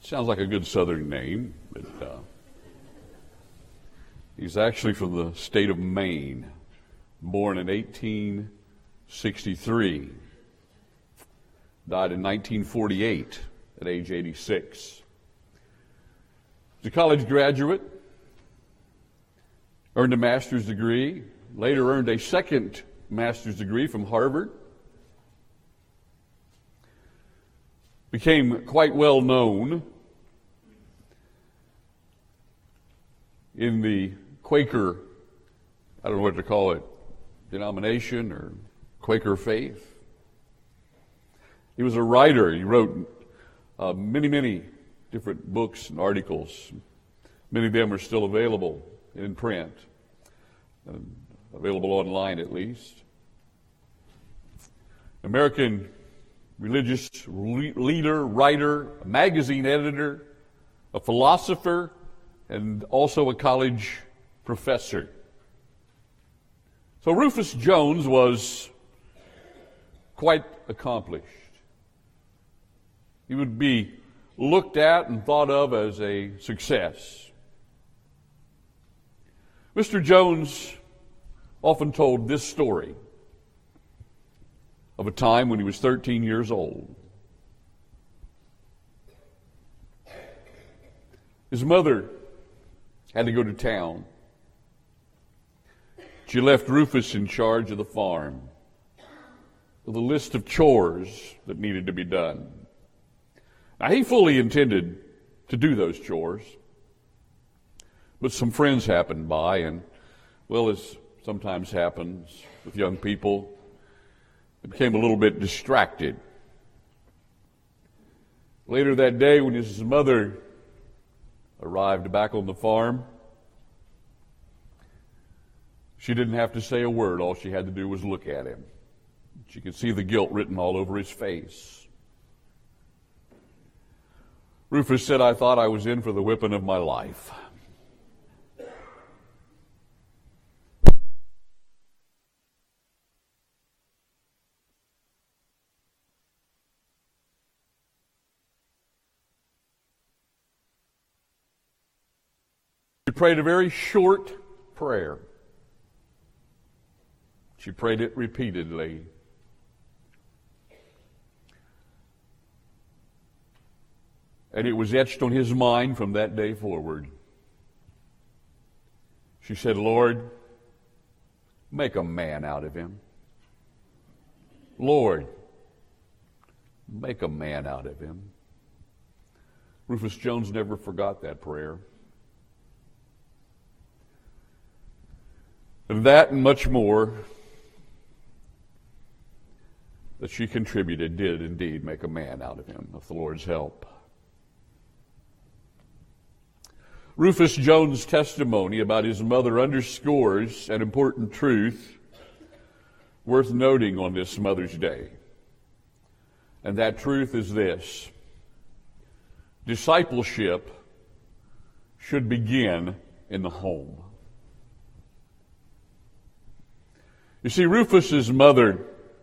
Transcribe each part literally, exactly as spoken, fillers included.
Sounds like a good Southern name, but uh, he's actually from the state of Maine, born in eighteen sixty-three, died in nineteen forty-eight at age eighty-six. He's a college graduate, earned a master's degree, later earned a second master's degree from Harvard, became quite well known in the Quaker, I don't know what to call it, denomination or Quaker faith. He was a writer. He wrote uh, many, many different books and articles. Many of them are still available in print, and available online at least. American religious leader, writer, magazine editor, a philosopher, and also a college professor. So Rufus Jones was quite accomplished. He would be looked at and thought of as a success. Mister Jones often told this story of a time when he was thirteen years old. His mother had to go to town. She left Rufus in charge of the farm with a list of chores that needed to be done. Now, he fully intended to do those chores, but some friends happened by, and, well, as sometimes happens with young people, they became a little bit distracted. Later that day, when his mother arrived back on the farm, she didn't have to say a word. All she had to do was look at him. She could see the guilt written all over his face. Rufus said, "I thought I was in for the whipping of my life." She prayed a very short prayer. She prayed it repeatedly. And it was etched on his mind from that day forward. She said, "Lord, make a man out of him. Lord, make a man out of him." Rufus Jones never forgot that prayer. And that and much more that she contributed did indeed make a man out of him, with the Lord's help. Rufus Jones' testimony about his mother underscores an important truth worth noting on this Mother's Day. And that truth is this: discipleship should begin in the home. You see, Rufus's mother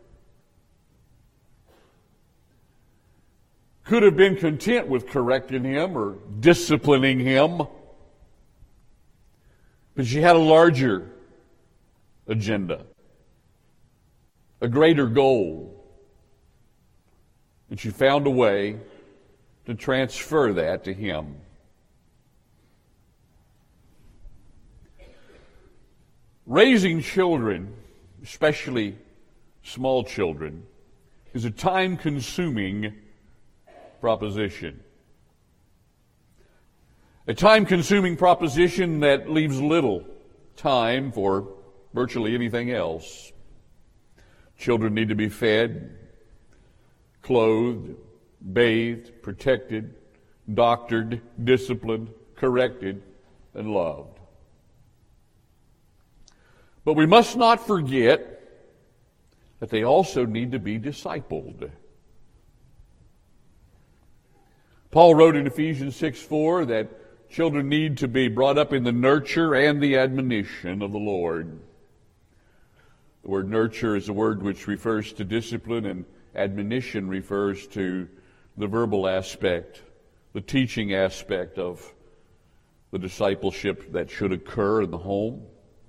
could have been content with correcting him or disciplining him, but she had a larger agenda, a greater goal, and she found a way to transfer that to him. Raising children, especially small children, is a time-consuming proposition. A time-consuming proposition that leaves little time for virtually anything else. Children need to be fed, clothed, bathed, protected, doctored, disciplined, corrected, and loved. But we must not forget that they also need to be discipled. Paul wrote in Ephesians six four that children need to be brought up in the nurture and the admonition of the Lord. The word nurture is a word which refers to discipline, and admonition refers to the verbal aspect the teaching aspect of the discipleship that should occur in the home.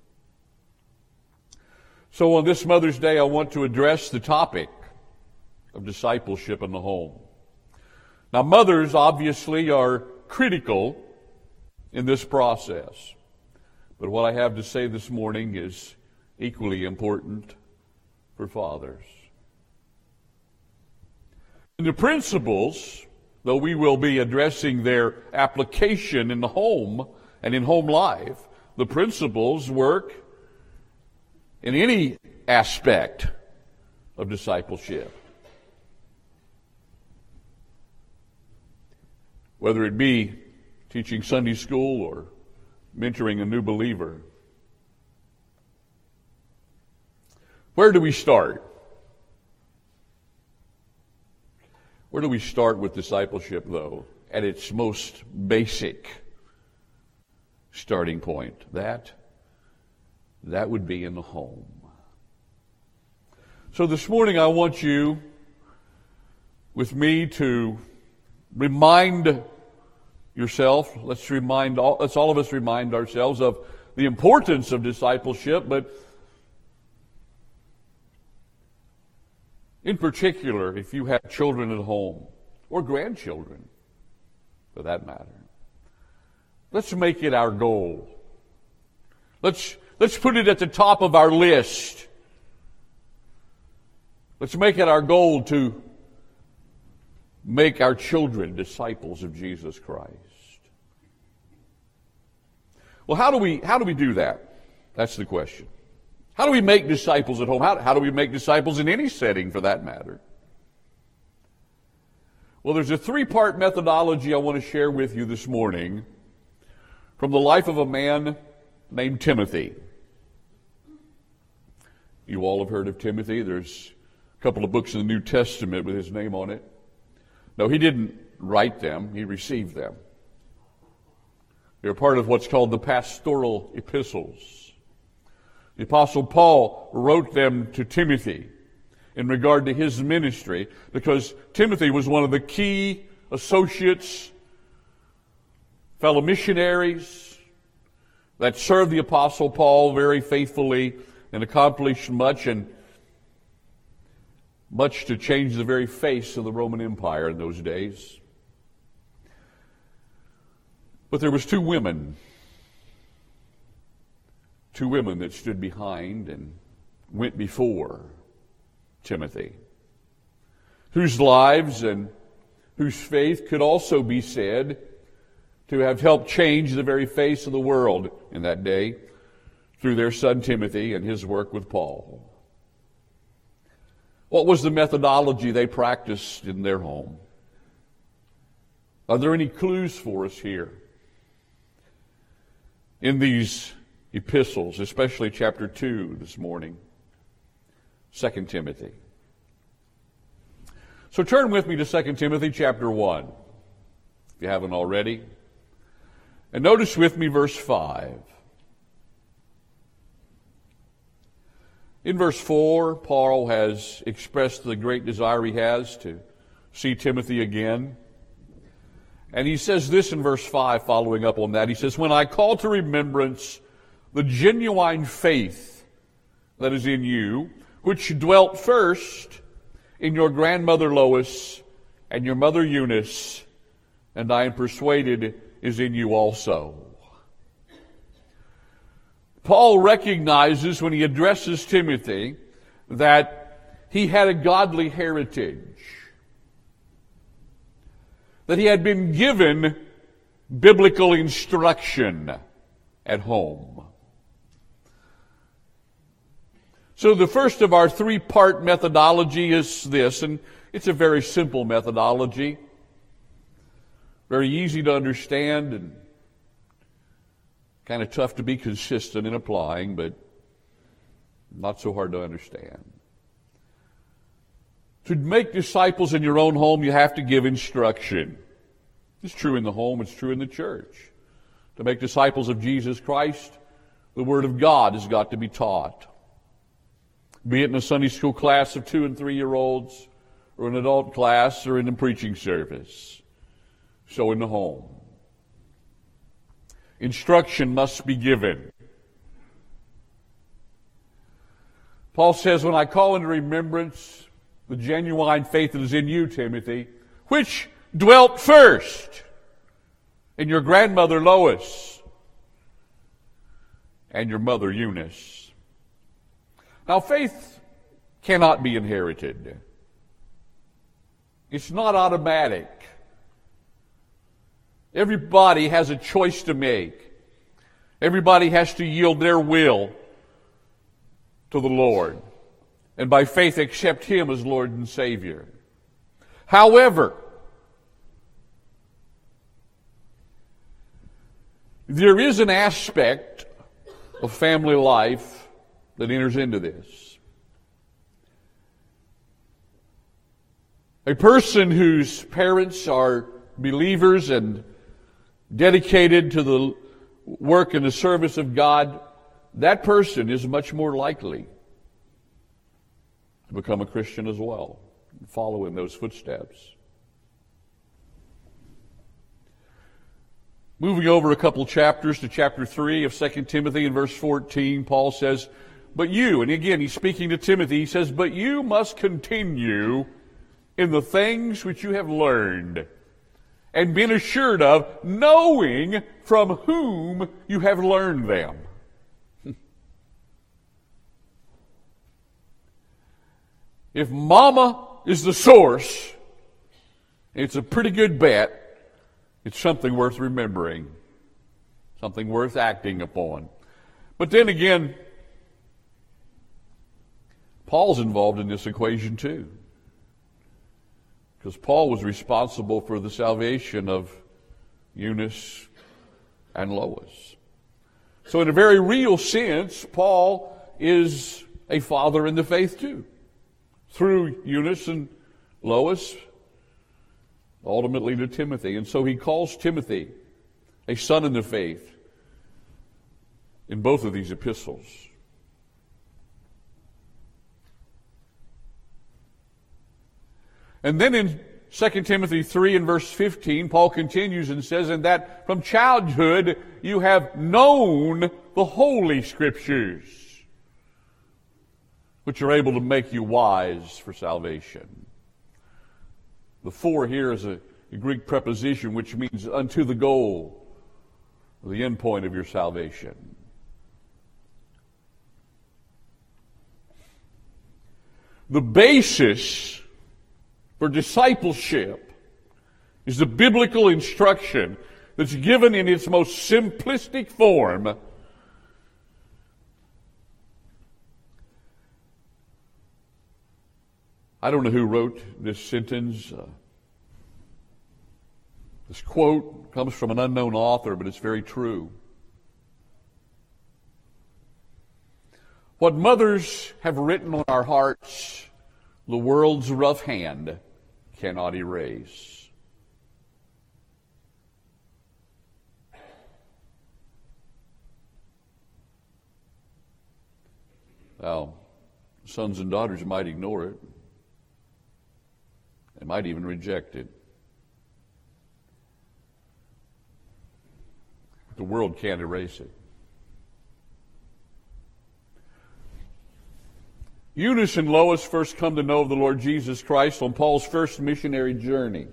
So on this Mother's Day, I want to address the topic of discipleship in the home. Now, mothers obviously are critical in this process. But what I have to say this morning is equally important for fathers. And the principles, though we will be addressing their application in the home and in home life, the principles work in any aspect of discipleship. Whether it be teaching Sunday school or mentoring a new believer. Where do we start? Where do we start with discipleship, though? At its most basic starting point. That, that would be in the home. So this morning I want you, with me, to remind yourself, let's remind all, let's all of us remind ourselves of the importance of discipleship, but in particular, if you have children at home, or grandchildren, for that matter, let's make it our goal. Let's, let's put it at the top of our list. Let's make it our goal to make our children disciples of Jesus Christ. Well, how do we, how do we do that? That's the question. How do we make disciples at home? How, how do we make disciples in any setting, for that matter? Well, there's a three-part methodology I want to share with you this morning from the life of a man named Timothy. You all have heard of Timothy. There's a couple of books in the New Testament with his name on it. No, he didn't write them. He received them. They're part of what's called the pastoral epistles. The Apostle Paul wrote them to Timothy in regard to his ministry because Timothy was one of the key associates, fellow missionaries that served the Apostle Paul very faithfully and accomplished much, and much to change the very face of the Roman Empire in those days. But there was two women, two women that stood behind and went before Timothy, whose lives and whose faith could also be said to have helped change the very face of the world in that day through their son Timothy and his work with Paul. What was the methodology they practiced in their home? Are there any clues for us here in these epistles, especially chapter two this morning, Second Timothy? So turn with me to Second Timothy chapter one, if you haven't already. And notice with me verse five. In verse four, Paul has expressed the great desire he has to see Timothy again. And he says this in verse five, following up on that. He says, "When I call to remembrance the genuine faith that is in you, which dwelt first in your grandmother Lois and your mother Eunice, and I am persuaded is in you also." Paul recognizes when he addresses Timothy that he had a godly heritage, that he had been given biblical instruction at home. So the first of our three-part methodology is this, and it's a very simple methodology, very easy to understand and kind of tough to be consistent in applying, but not so hard to understand. To make disciples in your own home, you have to give instruction. It's true in the home, it's true in the church. To make disciples of Jesus Christ, the Word of God has got to be taught. Be it in a Sunday school class of two and three-year-olds, or an adult class, or in a preaching service. so in the home. Instruction must be given. Paul says, when I call into remembrance the genuine faith that is in you, Timothy, which dwelt first in your grandmother Lois and your mother Eunice. Now, faith cannot be inherited. It's not automatic. Everybody has a choice to make. Everybody has to yield their will to the Lord, and by faith accept Him as Lord and Savior. However, there is an aspect of family life that enters into this. A person whose parents are believers and dedicated to the work and the service of God, that person is much more likely to become a Christian as well, and follow in those footsteps. Moving over a couple chapters to chapter three of Second Timothy in verse fourteen, Paul says, but you, and again he's speaking to Timothy, he says, but you must continue in the things which you have learned and been assured of, knowing from whom you have learned them. If mama is the source, it's a pretty good bet it's something worth remembering, something worth acting upon. But then again, Paul's involved in this equation too, because Paul was responsible for the salvation of Eunice and Lois. So in a very real sense, Paul is a father in the faith too, through Eunice and Lois, ultimately to Timothy. And so he calls Timothy a son in the faith in both of these epistles. And then in Second Timothy three and verse fifteen, Paul continues and says, and that from childhood you have known the Holy Scriptures, which are able to make you wise for salvation. The for here is a, a Greek preposition which means unto the goal, the end point of your salvation. The basis for discipleship is the biblical instruction that's given in its most simplistic form. I don't know who wrote this sentence. Uh, this quote comes from an unknown author, but it's very true. What mothers have written on our hearts, the world's rough hand cannot erase. Now, sons and daughters might ignore it. They might even reject it. The world can't erase it. Eunice and Lois first come to know of the Lord Jesus Christ on Paul's first missionary journey.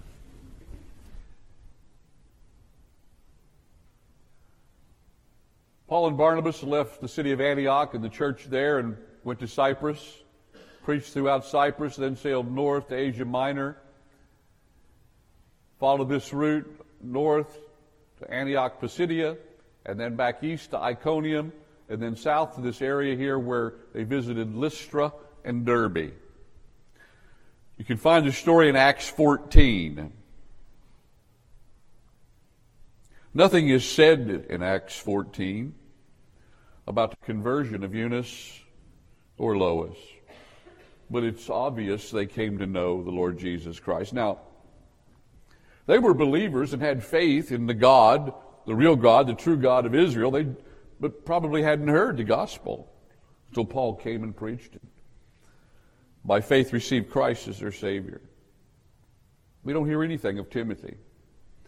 Paul and Barnabas left the city of Antioch and the church there and went to Cyprus. Preached throughout Cyprus, then sailed north to Asia Minor. Followed this route north to Antioch, Pisidia, and then back east to Iconium, and then south to this area here where they visited Lystra and Derbe. You can find the story in Acts fourteen. Nothing is said in Acts fourteen about the conversion of Eunice or Lois. But it's obvious they came to know the Lord Jesus Christ. Now, they were believers and had faith in the God, the real God, the true God of Israel. They but probably hadn't heard the gospel until Paul came and preached it. By faith received Christ as their Savior. We don't hear anything of Timothy.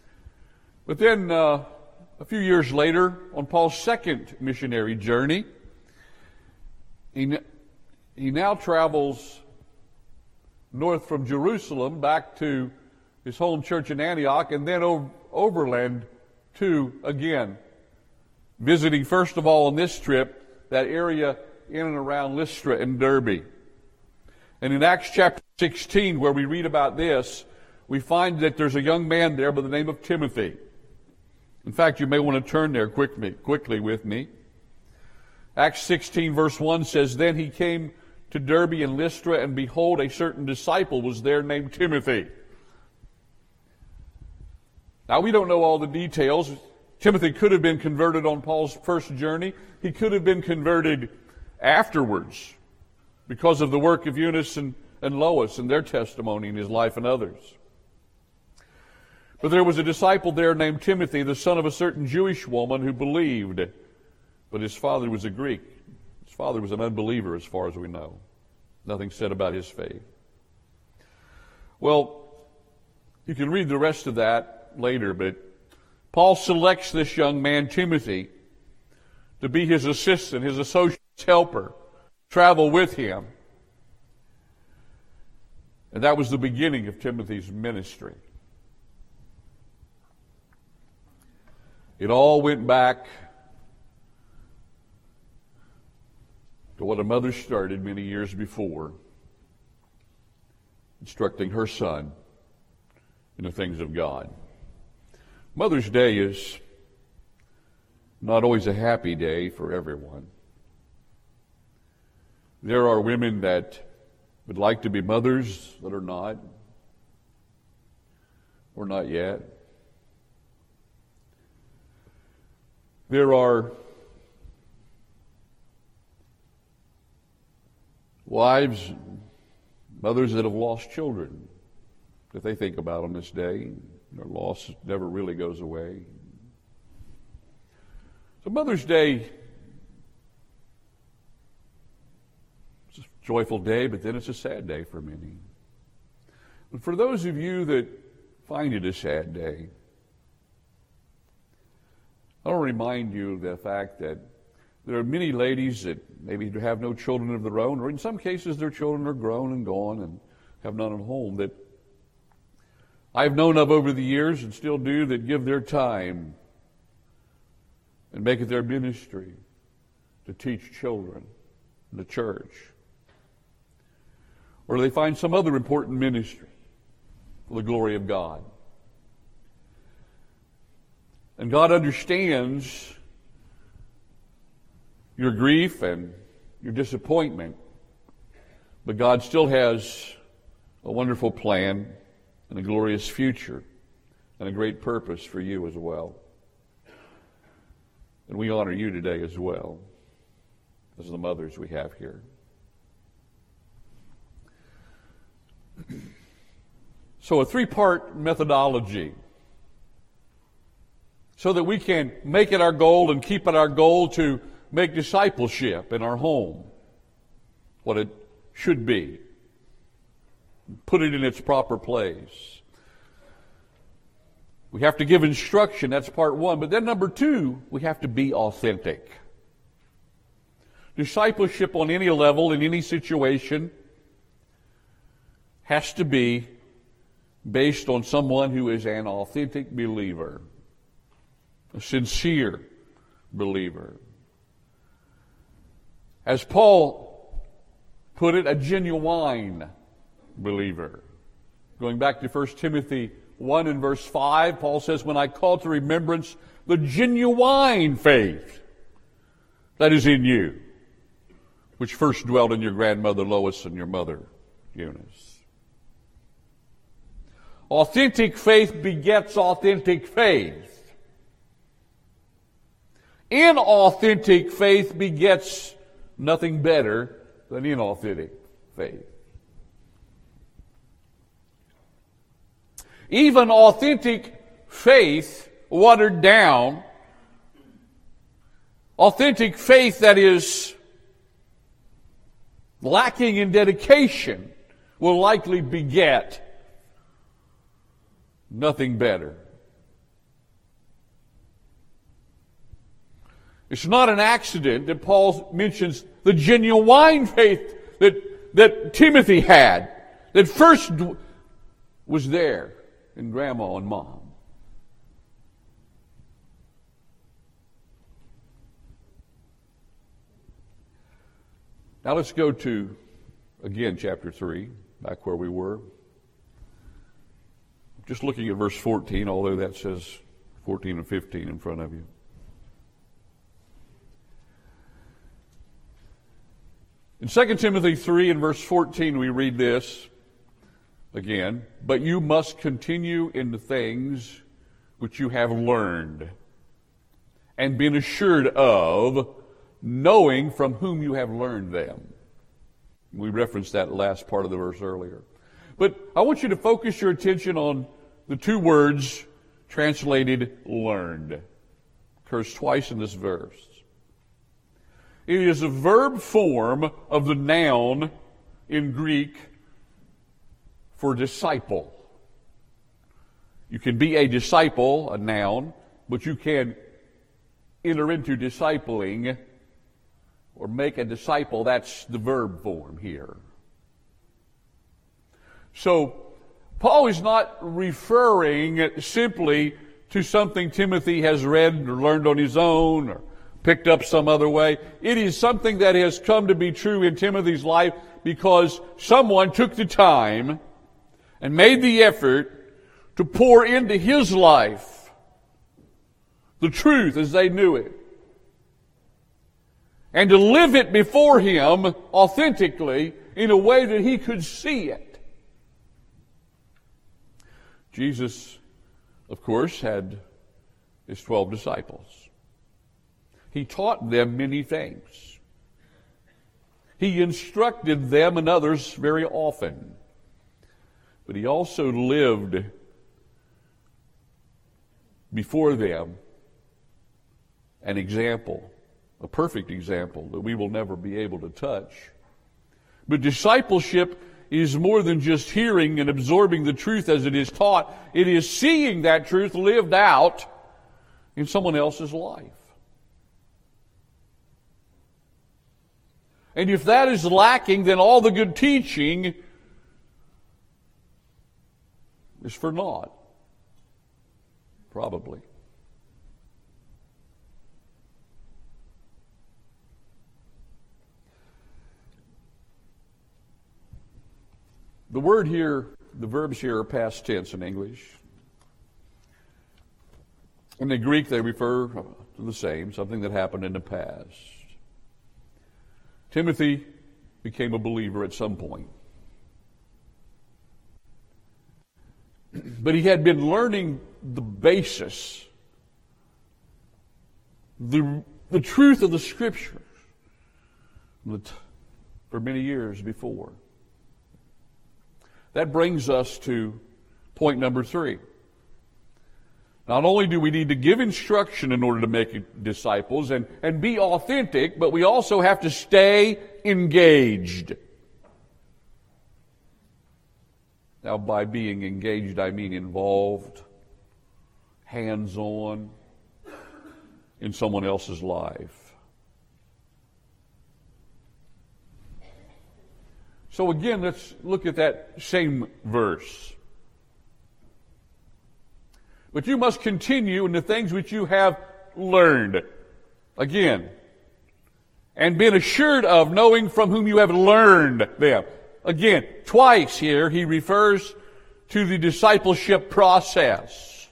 But then uh, a few years later, on Paul's second missionary journey, he, he now travels north from Jerusalem back to his home church in Antioch, and then over, overland to, again, visiting first of all on this trip, that area in and around Lystra and Derbe. And in Acts chapter sixteen, where we read about this, we find that there's a young man there by the name of Timothy. In fact, you may want to turn there quickly, quickly with me. Acts sixteen verse one says, Then he came to Derbe and Lystra, and behold, a certain disciple was there named Timothy. Now, we don't know all the details. Timothy could have been converted on Paul's first journey. He could have been converted afterwards because of the work of Eunice and, and Lois and their testimony in his life and others. But there was a disciple there named Timothy, the son of a certain Jewish woman who believed, but his father was a Greek. His father was an unbeliever as far as we know. Nothing said about his faith. Well, you can read the rest of that later, but Paul selects this young man, Timothy, to be his assistant, his associate helper, travel with him. And that was the beginning of Timothy's ministry. It all went back to what a mother started many years before, instructing her son in the things of God. Mother's Day is not always a happy day for everyone. There are women that would like to be mothers that are not, or not yet. There are wives, mothers that have lost children that they think about on this day. Their loss never really goes away. So Mother's Day is a joyful day, but then it's a sad day for many. But for those of you that find it a sad day, I want to remind you of the fact that there are many ladies that maybe have no children of their own, or in some cases their children are grown and gone and have none at home, that I've known of over the years and still do, that give their time and make it their ministry to teach children in the church. Or they find some other important ministry for the glory of God. And God understands your grief and your disappointment, but God still has a wonderful plan and a glorious future and a great purpose for you as well. And we honor you today as well as the mothers we have here. So a three-part methodology so that we can make it our goal and keep it our goal to make discipleship in our home what it should be. Put it in its proper place. We have to give instruction, that's part one. But then number two, we have to be authentic. Discipleship on any level, in any situation, has to be based on someone who is an authentic believer, a sincere believer. As Paul put it, a genuine believer. Going back to First Timothy one and verse five, Paul says, When I call to remembrance the genuine faith that is in you, which first dwelt in your grandmother Lois and your mother Eunice. Authentic faith begets authentic faith. Inauthentic faith begets nothing better than inauthentic faith. Even authentic faith watered down, authentic faith that is lacking in dedication, will likely beget nothing better It's not an accident that Paul mentions the genuine faith that, that Timothy had, that first was there in grandma and mom. Now let's go to, again, chapter three, back where we were. Just looking at verse fourteen, although that says fourteen and fifteen in front of you. In Second Timothy three and verse fourteen, we read this again, but you must continue in the things which you have learned and been assured of, knowing from whom you have learned them. We referenced that last part of the verse earlier. But I want you to focus your attention on the two words translated learned. Occurs twice in this verse. It is a verb form of the noun in Greek for disciple. You can be a disciple, a noun, but you can enter into discipling or make a disciple. That's the verb form here. So, Paul is not referring simply to something Timothy has read or learned on his own or picked up some other way. It is something that has come to be true in Timothy's life because someone took the time and made the effort to pour into his life the truth as they knew it, and to live it before him authentically in a way that he could see it. Jesus, of course, had his twelve disciples. He taught them many things. He instructed them and others very often. But he also lived before them an example, a perfect example that we will never be able to touch. But discipleship is more than just hearing and absorbing the truth as it is taught. It is seeing that truth lived out in someone else's life. And if that is lacking, then all the good teaching is for naught. Probably. The word here, the verbs here are past tense in English. In the Greek, they refer to the same, something that happened in the past. Timothy became a believer at some point. But he had been learning the basis, the, the truth of the Scriptures for many years before. That brings us to point number three. Not only do we need to give instruction in order to make disciples and, and be authentic, but we also have to stay engaged. Now, by being engaged, I mean involved, hands-on in someone else's life. So again, let's look at that same verse. But you must continue in the things which you have learned. Again. And been assured of, knowing from whom you have learned them. Again, twice here he refers to the discipleship process.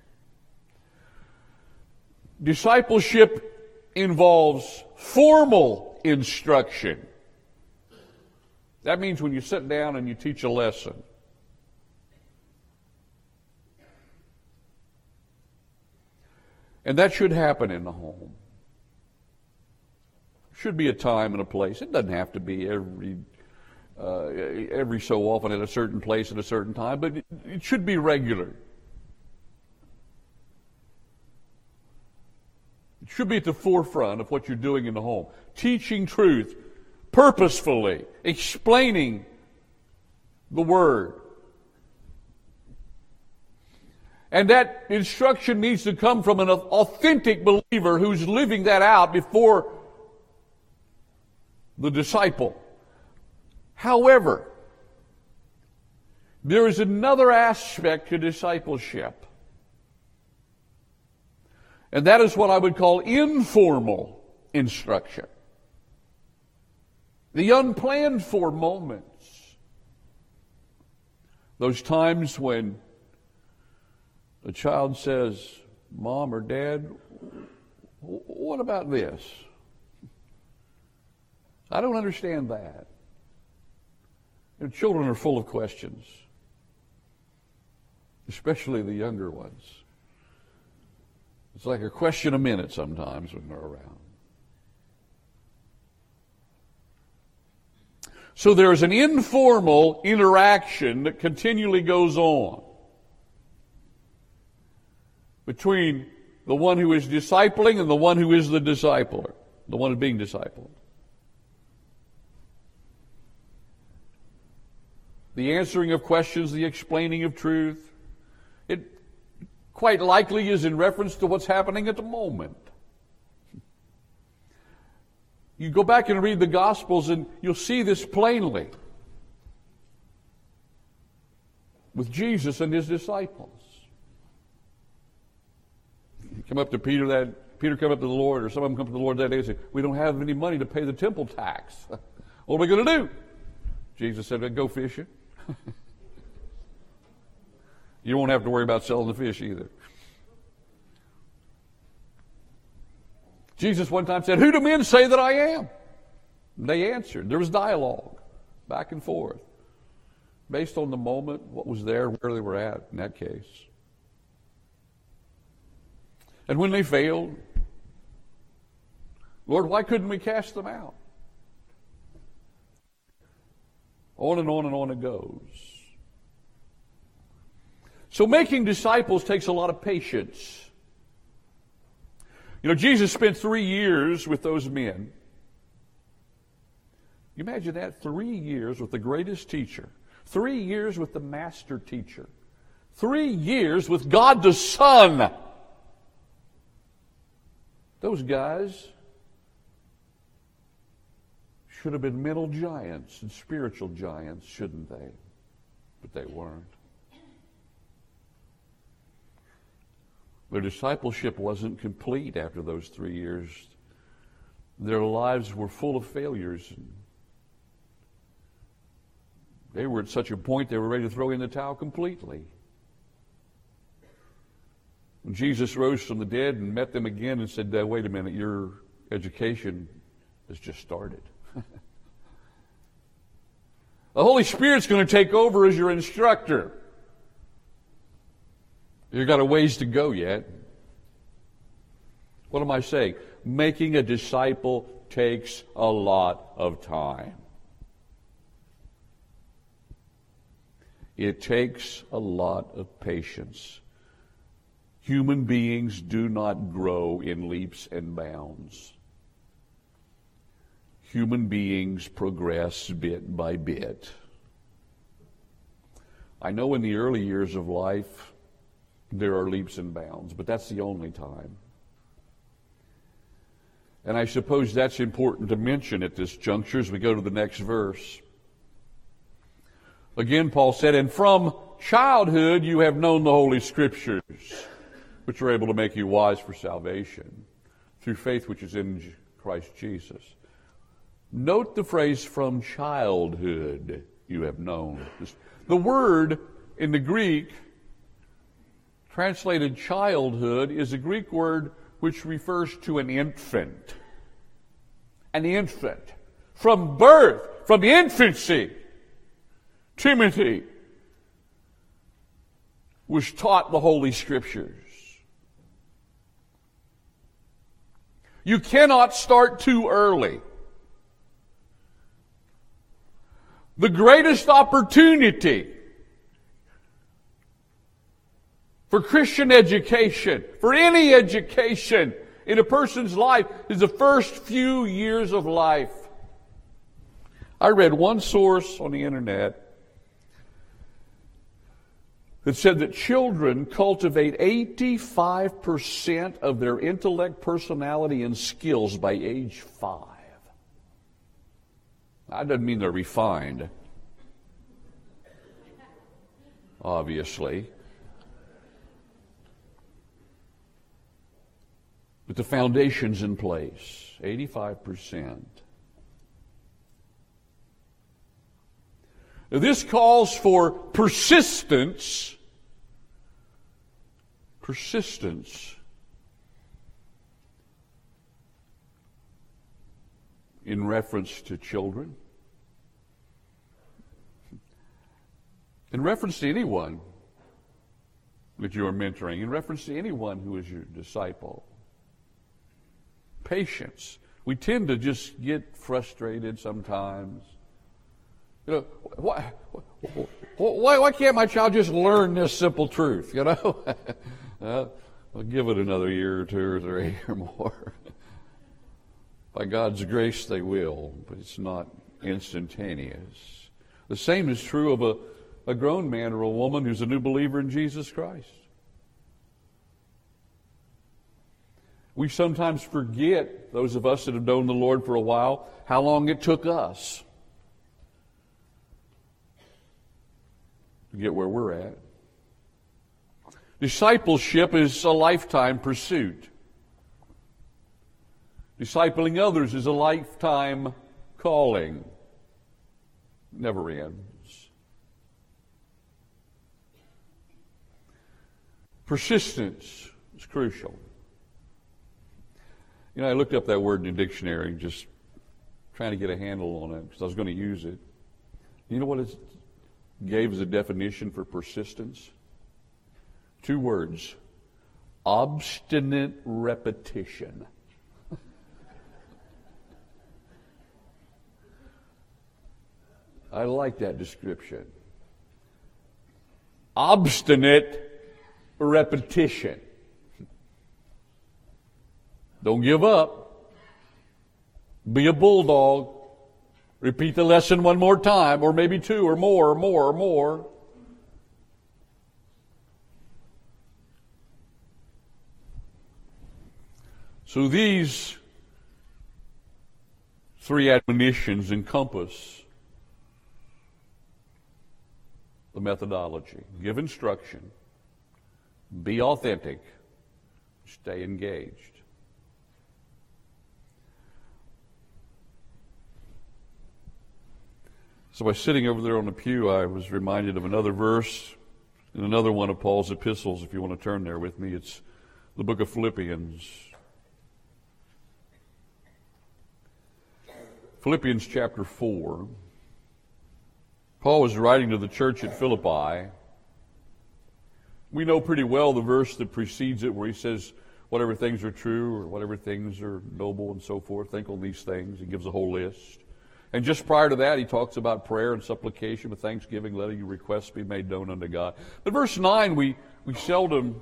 Discipleship involves formal instruction. That means when you sit down and you teach a lesson. And that should happen in the home. Should be a time and a place. It doesn't have to be every uh, every so often at a certain place at a certain time, but it, it should be regular. It should be at the forefront of what you're doing in the home. Teaching truth purposefully, explaining the Word. And that instruction needs to come from an authentic believer who's living that out before the disciple. However, there is another aspect to discipleship. And that is what I would call informal instruction. The unplanned for moments. Those times when a child says, Mom or Dad, what about this? I don't understand that. And children are full of questions, especially the younger ones. It's like a question a minute sometimes when they're around. So there's an informal interaction that continually goes on between the one who is discipling and the one who is the discipler, the one who's being discipled. The answering of questions, the explaining of truth, it quite likely is in reference to what's happening at the moment. You go back and read the Gospels and you'll see this plainly with Jesus and his disciples. You come up to Peter, that Peter come up to the Lord, or some of them come to the Lord that day and say, we don't have any money to pay the temple tax. What are we going to do? Jesus said, go fishing. You won't have to worry about selling the fish either. Jesus one time said, who do men say that I am? And they answered. There was dialogue, back and forth, based on the moment, what was there, where they were at in that case. And when they failed, Lord, why couldn't we cast them out? On and on and on it goes. So making disciples takes a lot of patience. You know, Jesus spent three years with those men. You imagine that? Three years with the greatest teacher. Three years with the master teacher. Three years with God the Son. Those guys should have been mental giants and spiritual giants, shouldn't they? But they weren't. Their discipleship wasn't complete after those three years. Their lives were full of failures. They were at such a point they were ready to throw in the towel completely. When Jesus rose from the dead and met them again and said, wait a minute, your education has just started. The Holy Spirit's going to take over as your instructor. You've got a ways to go yet. What am I saying? Making a disciple takes a lot of time. It takes a lot of patience. Human beings do not grow in leaps and bounds. Human beings progress bit by bit. I know in the early years of life, there are leaps and bounds, but that's the only time. And I suppose that's important to mention at this juncture as we go to the next verse. Again, Paul said, and from childhood you have known the Holy Scriptures, which are able to make you wise for salvation through faith which is in Christ Jesus. Note the phrase, from childhood you have known. The word in the Greek translated childhood is a Greek word which refers to an infant. An infant. From birth, from infancy, Timothy was taught the Holy Scriptures. You cannot start too early. The greatest opportunity for Christian education, for any education in a person's life, is the first few years of life. I read one source on the internet that said that children cultivate eighty-five percent of their intellect, personality, and skills by age five. That doesn't mean they're refined, obviously. But the foundation's in place, eighty-five percent. Now, this calls for persistence. Persistence in reference to children. In reference to anyone that you are mentoring. In reference to anyone who is your disciple. Patience. We tend to just get frustrated sometimes. You know, why, why, why can't my child just learn this simple truth, you know? Well, I'll give it another year or two or three or more. By God's grace, they will, but it's not instantaneous. The same is true of a, a grown man or a woman who's a new believer in Jesus Christ. We sometimes forget, those of us that have known the Lord for a while, how long it took us to get where we're at. Discipleship is a lifetime pursuit. Discipling others is a lifetime calling. Never ends. Persistence is crucial. You know, I looked up that word in the dictionary, just trying to get a handle on it because I was going to use it. You know what it gave as a definition for persistence? Two words. Obstinate repetition. I like that description. Obstinate repetition. Don't give up. Be a bulldog. Repeat the lesson one more time, or maybe two, or more, or more, or more. So these three admonitions encompass the methodology. Give instruction. Be authentic. Stay engaged. So by sitting over there on the pew, I was reminded of another verse in another one of Paul's epistles. If you want to turn there with me, it's the book of Philippians. Philippians chapter four. Paul was writing to the church at Philippi. We know pretty well the verse that precedes it where he says, whatever things are true or whatever things are noble and so forth, think on these things. He gives a whole list. And just prior to that, he talks about prayer and supplication with thanksgiving, letting your requests be made known unto God. But verse nine, we, we seldom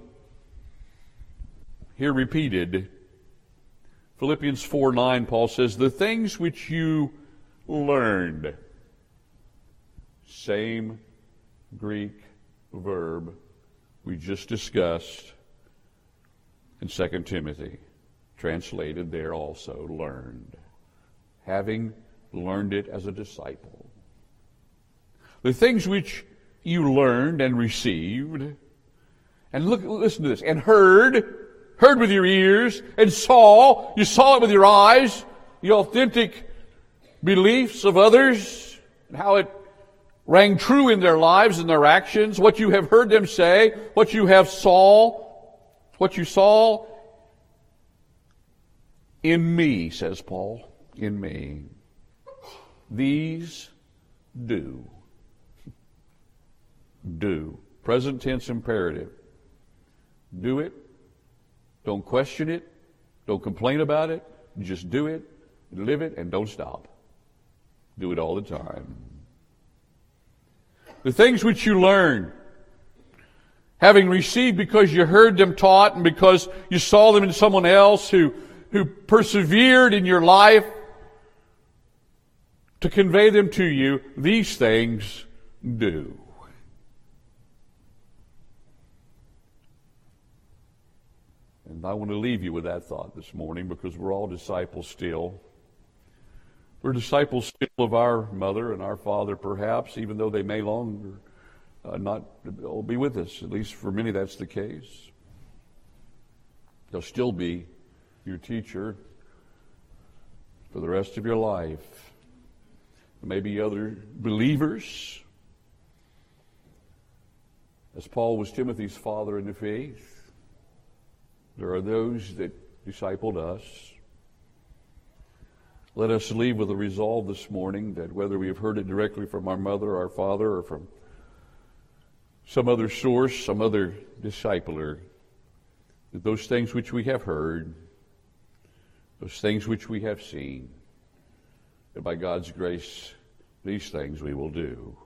hear repeated. Philippians four nine, Paul says, the things which you learned. Same Greek verb we just discussed in Second Timothy. Translated there also, learned. Having learned it as a disciple. The things which you learned and received, and look, listen to this, and heard, heard with your ears, and saw, you saw it with your eyes, the authentic beliefs of others, and how it rang true in their lives and their actions, what you have heard them say, what you have saw, what you saw in me, says Paul, in me. These do. Do. Present tense imperative. Do it. Don't question it. Don't complain about it. Just do it. Live it and don't stop. Do it all the time. The things which you learn, having received because you heard them taught and because you saw them in someone else who, who persevered in your life, to convey them to you, these things do. And I want to leave you with that thought this morning, because we're all disciples still. We're disciples still of our mother and our father, perhaps, even though they may longer uh, not be with us. At least for many, that's the case. They'll still be your teacher for the rest of your life. Maybe other believers, as Paul was Timothy's father in the faith. There are those that discipled us. Let us leave with a resolve this morning that whether we have heard it directly from our mother, our father, or from some other source, some other discipler, that those things which we have heard, those things which we have seen, that by God's grace, these things we will do.